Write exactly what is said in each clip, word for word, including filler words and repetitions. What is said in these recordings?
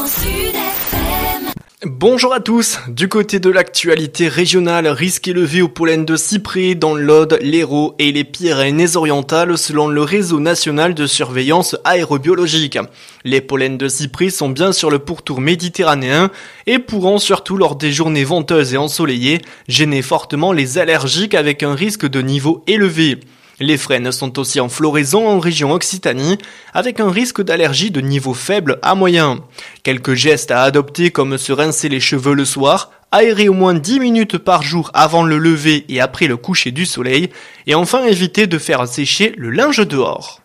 Bonjour à tous, du côté de l'actualité régionale, risque élevé au pollen de cyprès dans l'Aude, l'Hérault et les Pyrénées-Orientales selon le réseau national de surveillance aérobiologique. Les pollens de cyprès sont bien sur le pourtour méditerranéen et pourront, surtout lors des journées venteuses et ensoleillées, gêner fortement les allergiques avec un risque de niveau élevé. Les frênes sont aussi en floraison en région Occitanie, avec un risque d'allergie de niveau faible à moyen. Quelques gestes à adopter comme se rincer les cheveux le soir, aérer au moins dix minutes par jour avant le lever et après le coucher du soleil, et enfin éviter de faire sécher le linge dehors.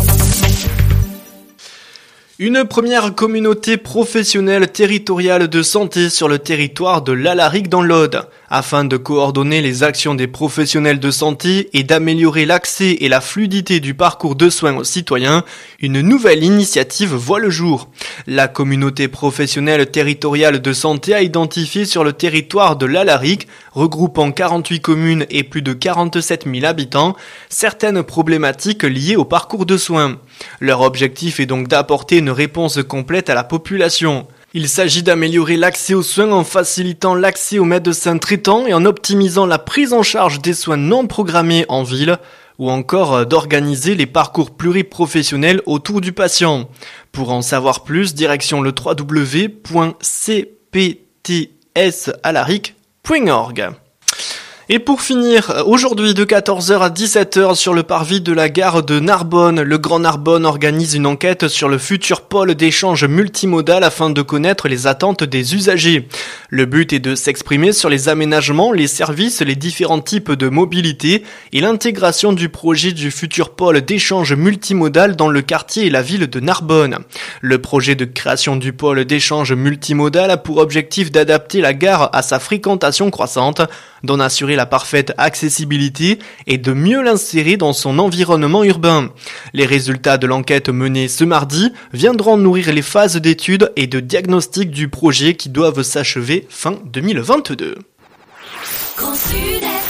Une première communauté professionnelle territoriale de santé sur le territoire de l'Alaric dans l'Aude. Afin de coordonner les actions des professionnels de santé et d'améliorer l'accès et la fluidité du parcours de soins aux citoyens, une nouvelle initiative voit le jour. La communauté professionnelle territoriale de santé a identifié sur le territoire de l'Alaric, regroupant quarante-huit communes et plus de quarante-sept mille habitants, certaines problématiques liées au parcours de soins. Leur objectif est donc d'apporter une réponse complète à la population. Il s'agit d'améliorer l'accès aux soins en facilitant l'accès aux médecins traitants et en optimisant la prise en charge des soins non programmés en ville, ou encore d'organiser les parcours pluriprofessionnels autour du patient. Pour en savoir plus, direction le w w w point c p t s alaric point org. Et pour finir, aujourd'hui de quatorze heures à dix-sept heures sur le parvis de la gare de Narbonne, le Grand Narbonne organise une enquête sur le futur pôle d'échange multimodal afin de connaître les attentes des usagers. Le but est de s'exprimer sur les aménagements, les services, les différents types de mobilité et l'intégration du projet du futur pôle d'échange multimodal dans le quartier et la ville de Narbonne. Le projet de création du pôle d'échange multimodal a pour objectif d'adapter la gare à sa fréquentation croissante, d'en assurer la parfaite accessibilité et de mieux l'insérer dans son environnement urbain. Les résultats de l'enquête menée ce mardi viendront nourrir les phases d'études et de diagnostic du projet qui doivent s'achever fin deux mille vingt-deux.